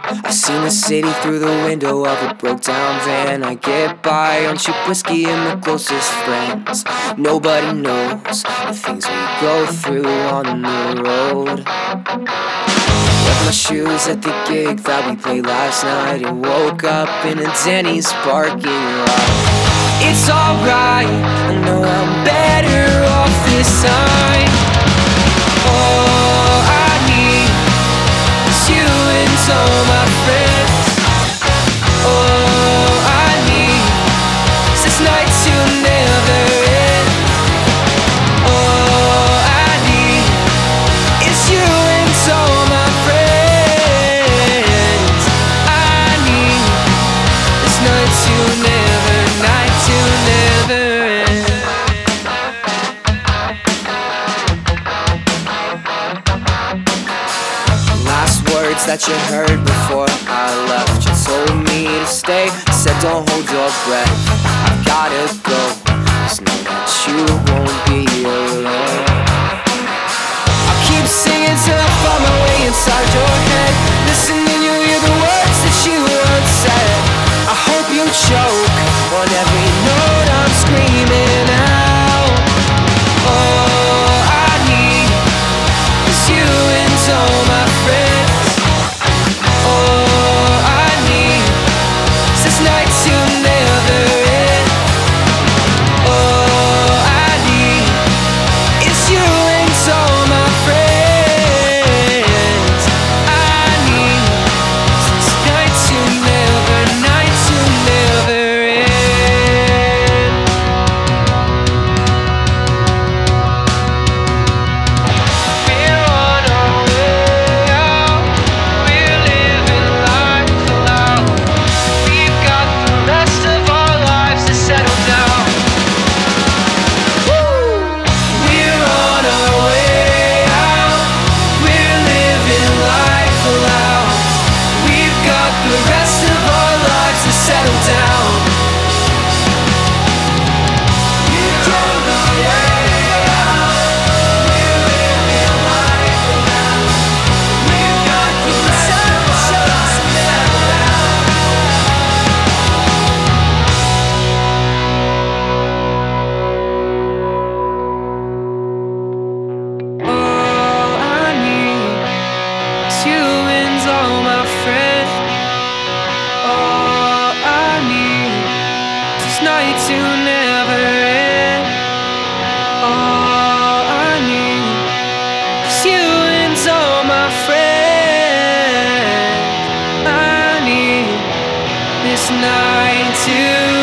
I've seen the city through the window of a broke down van. I get by on cheap whiskey and my closest friends. Nobody knows the things we go through on the road. Left my shoes at the gig that we played last night and woke up in a Denny's parking lot. It's alright, I know I'm better off this time. All I need is you and all my friends. All I need is this night to never end. All I need is you and all my friends. I need this night to never end. Last words that you heard before I left. You told me to stay, said don't hold your breath. I've gotta go, just know that you won't be alone. I'll keep singing till I find my way inside your head. Listening, you hear the words that you once said. I hope you choke on every note I'm screaming out. All I need is you and all my friends. All I need is this night to never end. All I need is you and all my friends. I need this night to never end. We're on our way out. We're living life aloud. We've got the rest of our lives to settle down. We're on our way out. We're living life aloud. We've got the rest of our lives to settle down. We're on our way out. We're living life aloud. We've got the rest of our lives to settle down. All I need is you and all my friends. All I need is this night to never end. All I need is you and all my friends. I need this night to